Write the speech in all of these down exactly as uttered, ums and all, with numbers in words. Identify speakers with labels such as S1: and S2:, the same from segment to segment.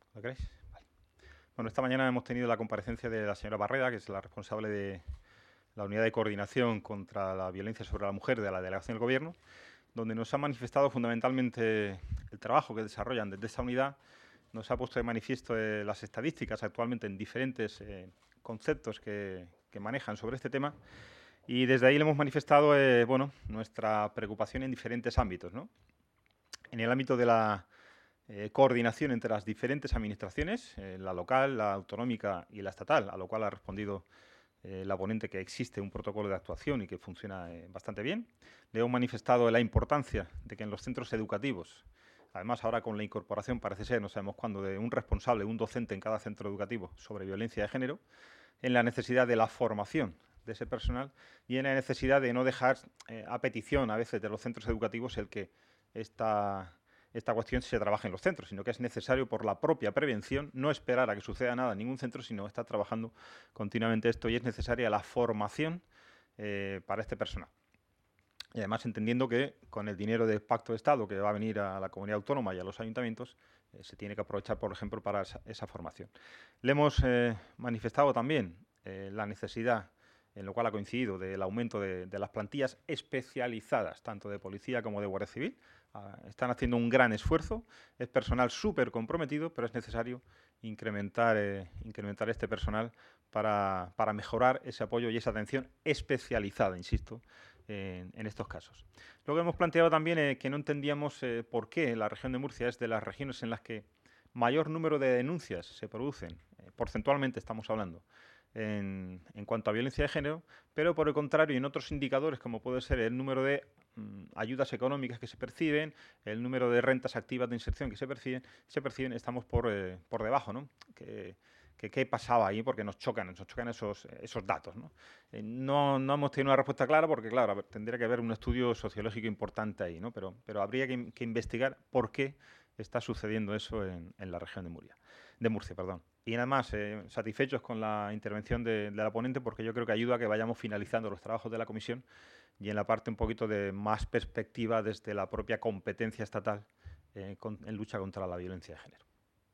S1: ¿Lo queréis? Vale. Bueno, esta mañana hemos tenido la comparecencia de la señora Barreda, que es la responsable de la Unidad de Coordinación contra la Violencia sobre la Mujer de la Delegación del Gobierno, donde nos ha manifestado fundamentalmente el trabajo que desarrollan desde esta unidad. Nos ha puesto de manifiesto eh, las estadísticas actualmente en diferentes eh, conceptos que, que manejan sobre este tema, y desde ahí le hemos manifestado eh, bueno, nuestra preocupación en diferentes ámbitos, ¿no? En el ámbito de la eh, coordinación entre las diferentes administraciones, eh, la local, la autonómica y la estatal, a lo cual ha respondido eh, la ponente que existe un protocolo de actuación y que funciona eh, bastante bien. Le hemos manifestado la importancia de que en los centros educativos, además ahora con la incorporación, parece ser, no sabemos cuándo, de un responsable, un docente en cada centro educativo sobre violencia de género, en la necesidad de la formación de ese personal y en la necesidad de no dejar eh, a petición a veces de los centros educativos el que esta, esta cuestión se trabaje en los centros, sino que es necesario por la propia prevención no esperar a que suceda nada en ningún centro, sino estar trabajando continuamente esto, y es necesaria la formación eh, para este personal. Y además entendiendo que con el dinero del Pacto de Estado que va a venir a la comunidad autónoma y a los ayuntamientos, eh, se tiene que aprovechar, por ejemplo, para esa, esa formación. Le hemos eh, manifestado también eh, la necesidad, en lo cual ha coincidido, del aumento de, de las plantillas especializadas, tanto de policía como de Guardia Civil. Ah, están haciendo un gran esfuerzo, es personal súper comprometido, pero es necesario incrementar, eh, incrementar este personal para, para mejorar ese apoyo y esa atención especializada, insisto, en, en estos casos. Luego hemos planteado también eh, que no entendíamos eh, por qué la región de Murcia es de las regiones en las que mayor número de denuncias se producen, eh, porcentualmente estamos hablando, en, en cuanto a violencia de género, pero por el contrario, en otros indicadores, como puede ser el número de mm, ayudas económicas que se perciben, el número de rentas activas de inserción que se perciben, se perciben estamos por, eh, por debajo, ¿no? Que, que qué pasaba ahí, porque nos chocan, nos chocan esos, esos datos, ¿no? Eh, no, no hemos tenido una respuesta clara porque, claro, a ver, tendría que haber un estudio sociológico importante ahí, ¿no? Pero, pero habría que, que investigar por qué está sucediendo eso en, en la región de Murcia, de Murcia, perdón. Y además, eh, satisfechos con la intervención de, de la ponente, porque yo creo que ayuda a que vayamos finalizando los trabajos de la comisión y en la parte un poquito de más perspectiva desde la propia competencia estatal eh, con, en lucha contra la violencia de género.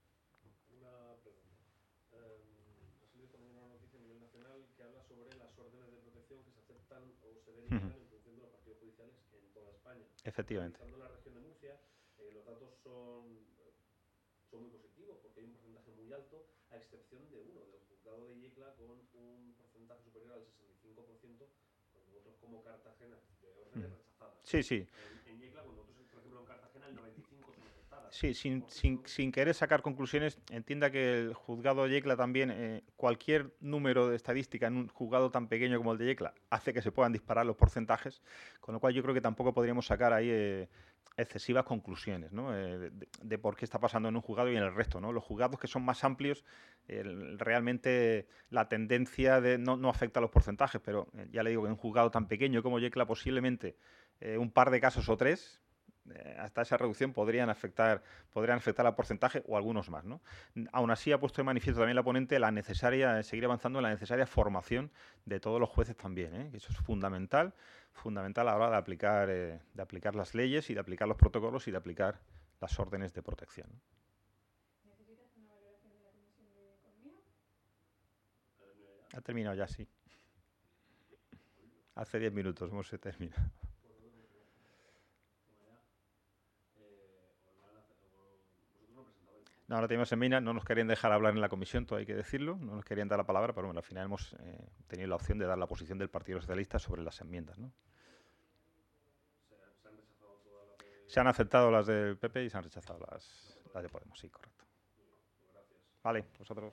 S2: Una pregunta. Eh, ha salido esta mañana una noticia a nivel nacional que habla sobre las órdenes de protección que se aceptan o se deniegan en función de los partidos judiciales en toda España.
S1: Efectivamente.
S2: Analizando la región de Murcia, eh, los datos son, son muy positivos porque hay un porcentaje muy alto, a excepción de uno, del juzgado de Yecla, con un porcentaje superior al sesenta y cinco por ciento, cuando otros como Cartagena, de órdenes rechazadas.
S1: Sí, sí.
S2: En, en Yecla, cuando otros, por ejemplo, en Cartagena, el noventa y cinco por ciento son aceptadas.
S1: Sí, sin,
S2: ¿Por qué
S1: sin,
S2: son?
S1: sin querer sacar conclusiones, entienda que el juzgado de Yecla también, eh, cualquier número de estadística en un juzgado tan pequeño como el de Yecla, hace que se puedan disparar los porcentajes, con lo cual yo creo que tampoco podríamos sacar ahí eh, excesivas conclusiones, ¿no? Eh, de, de por qué está pasando en un juzgado y en el resto, ¿no? Los juzgados que son más amplios, eh, realmente la tendencia de, no, no afecta a los porcentajes, pero eh, ya le digo que en un juzgado tan pequeño como Yecla posiblemente eh, un par de casos o tres, eh, hasta esa reducción podrían afectar, podrían afectar al porcentaje o algunos más, ¿no? Aún así ha puesto de manifiesto también la ponente la necesaria, seguir avanzando en la necesaria formación de todos los jueces también, ¿eh? Eso es fundamental, fundamental a la hora de aplicar, eh, de aplicar las leyes y de aplicar los protocolos y de aplicar las órdenes de protección, ¿no?
S3: ¿Necesitas una valoración de la Comisión de Economía?
S2: ¿Ha terminado ya?
S1: Ha terminado ya, sí. Hace diez minutos hemos terminado.
S2: Pues no tengo trabajo. Toma ya. Eh, os van a hacer, o, vosotros no presentabais, ¿no?
S1: No, ahora tenemos en Mina, no nos querían dejar hablar en la comisión, todo hay que decirlo, no nos querían dar la palabra, pero bueno, al final hemos eh, tenido la opción de dar la posición del Partido Socialista sobre las enmiendas, ¿no?
S2: Se, se han rechazado todas las de...
S1: Se han aceptado las del P P y se han rechazado las,
S2: las de
S1: las de
S2: Podemos.
S1: Podemos, sí, correcto.
S2: Muy bien, pues gracias.
S1: Vale, vosotros.